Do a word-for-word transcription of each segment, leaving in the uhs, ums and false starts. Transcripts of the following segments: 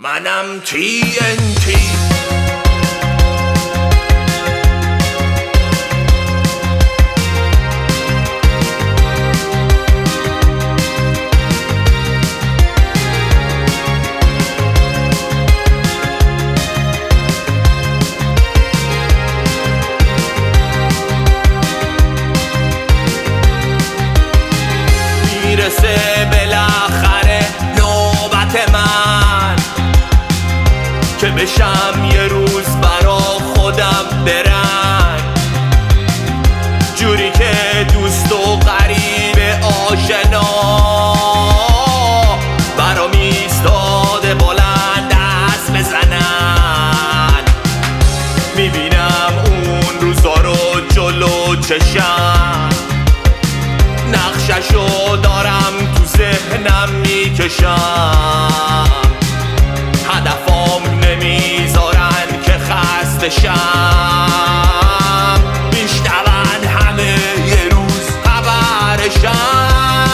منم تی ان تی. میرسه بالاخره نوبت من که بشم یه روز برا خودم برنگ، جوری که دوست و غریب آشنا برام ایستاده بلند دست بزنن. میبینم اون روزا رو جلو چشم، نقششو دارم تو ذهنم میکشم. هدفام نمیذارن که خسته شم، میشنون همه یه روز خبرشم.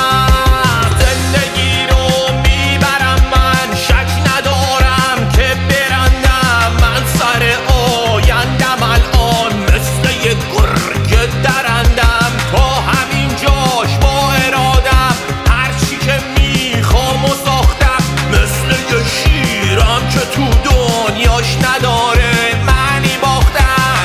زندگی رو میبرم من، شک ندارم که برندم. من سر آیندم الان مثل یه گرگ درندم. تا همین جاش با ارادم، هرچی که میخوام و ساختم. مثل یه شیرم که تو دنیاش نداره معنی باختن.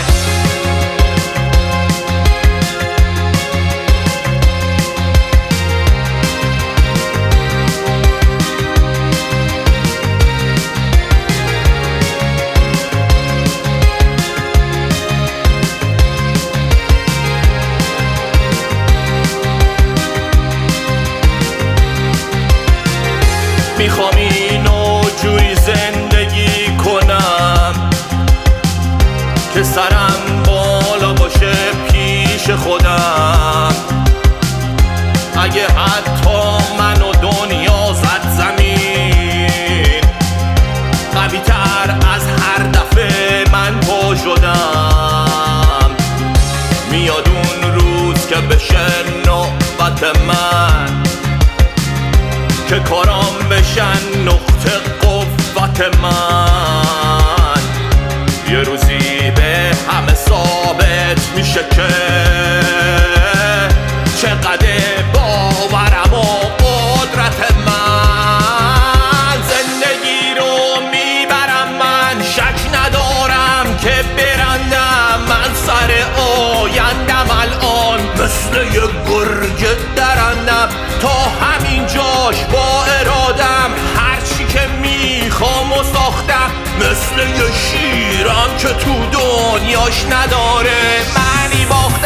میخوام اینو جوری زندگی کنم که سرم بالا باشه پیش خودم. اگه حتی منو دنیا زد زمین، قوی تر از هر دفعه من پا شدم. میاد اون روز که بشه نوبت من، که کارام بشن نقطه قوت من. یه روزی به همه ثابت میشه که چقدر باورم و قدرت من. زندگی رو میبرم من، شک ندارم که برندم. من سر آیندم الان مثل یه گرگ درندم. تا همین جاش با ارادم، هرچی که میخوام و ساختم. مثل یه شیرم که تو دنیاش نداره معنی باختم.